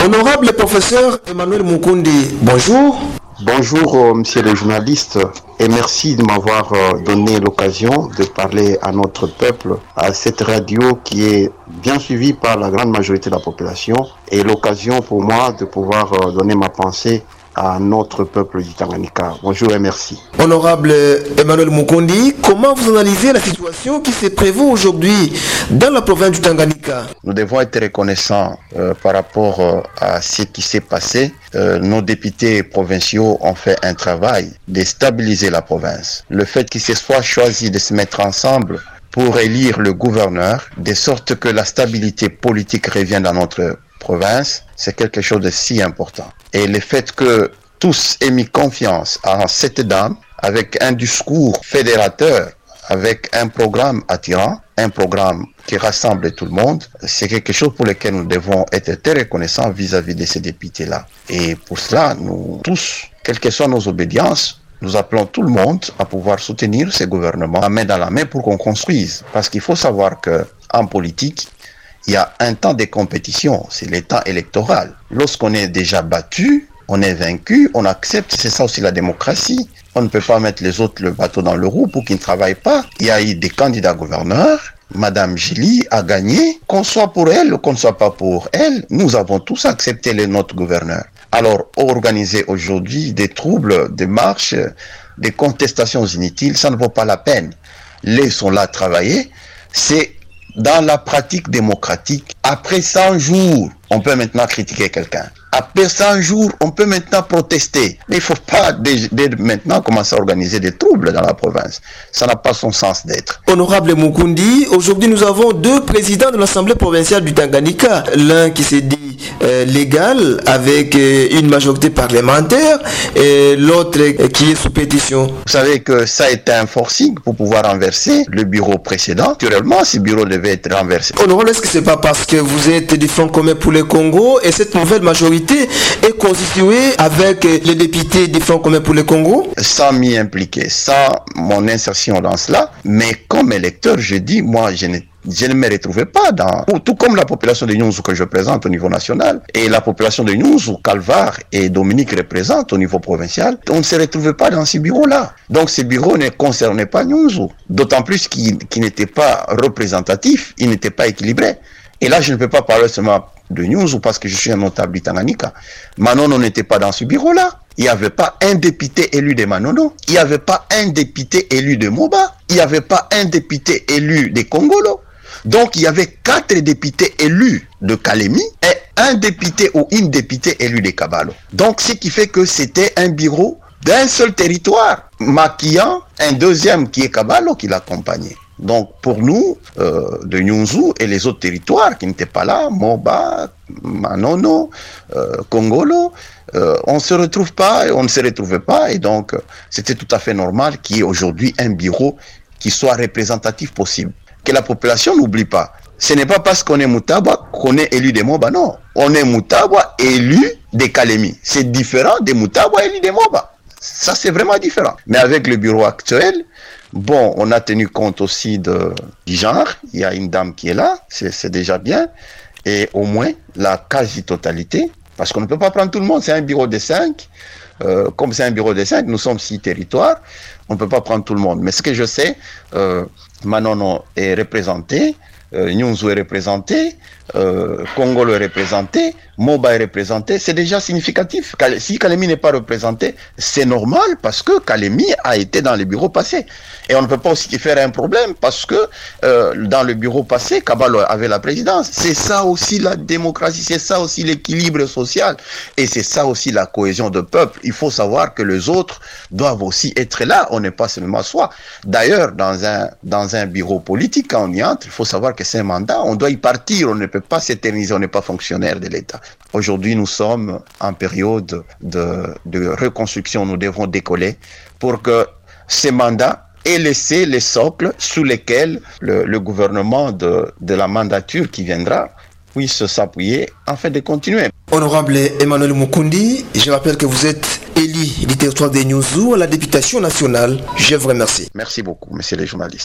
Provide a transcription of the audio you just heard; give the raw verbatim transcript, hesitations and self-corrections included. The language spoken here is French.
Honorable professeur Emmanuel Mukundi, bonjour. Bonjour, euh, monsieur le journaliste, et merci de m'avoir euh, donné l'occasion de parler à notre peuple, à cette radio qui est bien suivie par la grande majorité de la population, et l'occasion pour moi de pouvoir euh, donner ma pensée à notre peuple du Tanganyika. Bonjour et merci. Honorable Emmanuel Mukundi, comment vous analysez la situation qui se prévaut aujourd'hui dans la province du Tanganyika? Nous devons être reconnaissants euh, par rapport euh, à ce qui s'est passé. Euh, nos députés provinciaux ont fait un travail de stabiliser la province. Le fait qu'ils se soient choisis de se mettre ensemble pour élire le gouverneur, de sorte que la stabilité politique revienne dans notre province, c'est quelque chose de si important. Et le fait que tous aient mis confiance en cette dame, avec un discours fédérateur, avec un programme attirant, un programme qui rassemble tout le monde, c'est quelque chose pour lequel nous devons être très reconnaissants vis-à-vis de ces députés-là. Et pour cela, nous tous, quelles que soient nos obédiences, nous appelons tout le monde à pouvoir soutenir ces gouvernements, à main dans la main pour qu'on construise. Parce qu'il faut savoir qu'en politique, il y a un temps de compétition, c'est le temps électoral. Lorsqu'on est déjà battu, on est vaincu, on accepte, c'est ça aussi la démocratie. On ne peut pas mettre les autres le bateau dans le roue pour qu'ils ne travaillent pas. Il y a eu des candidats gouverneurs, Madame Gili a gagné, qu'on soit pour elle ou qu'on ne soit pas pour elle, nous avons tous accepté les notre gouverneur. Alors, organiser aujourd'hui des troubles, des marches, des contestations inutiles, ça ne vaut pas la peine. Les sont là à travailler, c'est dans la pratique démocratique. Après cent jours, on peut maintenant critiquer quelqu'un. Après cent jours, on peut maintenant protester. Mais il ne faut pas dès, dès maintenant commencer à organiser des troubles dans la province. Ça n'a pas son sens d'être. Honorable Mukundi, aujourd'hui nous avons deux présidents de l'Assemblée provinciale du Tanganyika. L'un qui s'est dit euh, légal avec euh, une majorité parlementaire et l'autre euh, qui est sous pétition. Vous savez que ça a été un forcing pour pouvoir renverser le bureau précédent. Naturellement, ce bureau devait être renversé. Honorable, est-ce que c'est pas parce que vous êtes du Front commun pour le Congo et cette nouvelle majorité est constituée avec les députés du Front commun pour le Congo? Sans m'y impliquer, sans mon insertion dans cela, mais comme électeur, je dis, moi, je ne, je ne me retrouvais pas dans... Tout comme la population de Nyunzu que je présente au niveau national, et la population de Nyunzu, Calvar et Dominique représentent au niveau provincial, on ne se retrouvait pas dans ces bureaux-là. Donc ces bureaux ne concernaient pas Nyunzu, d'autant plus qu'ils, qu'ils n'étaient pas représentatifs, ils n'étaient pas équilibrés. Et là, je ne peux pas parler seulement de Nyunzu parce que je suis un notable du Tanganyika. Manono n'était pas dans ce bureau-là. Il n'y avait pas un député élu de Manono. Il n'y avait pas un député élu de Moba. Il n'y avait pas un député élu de Congolo. Donc, il y avait quatre députés élus de Kalemi et un député ou une députée élue de Kabalo. Donc, ce qui fait que c'était un bureau d'un seul territoire, maquillant un deuxième qui est Kabalo qui l'accompagnait. Donc pour nous, euh, de Nyunzu et les autres territoires qui n'étaient pas là, Moba, Manono, euh, Congolo, euh, on ne se retrouve pas, on ne se retrouvait pas, et donc euh, c'était tout à fait normal qu'il y ait aujourd'hui un bureau qui soit représentatif possible. Que la population n'oublie pas. Ce n'est pas parce qu'on est Mutabwa qu'on est élu de Moba, non. On est Mutabwa élu de Kalemi. C'est différent de Mutabwa élu de Moba. Ça, c'est vraiment différent. Mais avec le bureau actuel, bon, on a tenu compte aussi de, du genre. Il y a une dame qui est là, c'est, c'est déjà bien. Et au moins, la quasi-totalité, parce qu'on ne peut pas prendre tout le monde, c'est un bureau de cinq. Euh, comme c'est un bureau de cinq, nous sommes six territoires, on ne peut pas prendre tout le monde. Mais ce que je sais, euh, Manono est représenté, euh, Nyunzu est représenté, euh, Congolo est représenté, Moba est représenté, c'est déjà significatif. Si Kalemi n'est pas représenté, c'est normal parce que Kalemi a été dans le bureau passé. Et on ne peut pas aussi faire un problème parce que euh, dans le bureau passé, Kabalo avait la présidence. C'est ça aussi la démocratie, c'est ça aussi l'équilibre social et c'est ça aussi la cohésion de peuple. Il faut savoir que les autres doivent aussi être là, on n'est pas seulement soi. D'ailleurs, dans un, dans un bureau politique, quand on y entre, il faut savoir que c'est un mandat, on doit y partir, on ne peut pas s'éterniser, on n'est pas fonctionnaire de l'État. Aujourd'hui, nous sommes en période de, de reconstruction, nous devons décoller pour que ces mandats aient laissé les socles sous lesquels le, le gouvernement de, de la mandature qui viendra puisse s'appuyer afin de continuer. Honorable Emmanuel Mukundi, je rappelle que vous êtes élu du territoire de Nyunzu à la députation nationale. Je vous remercie. Merci beaucoup, messieurs les journalistes.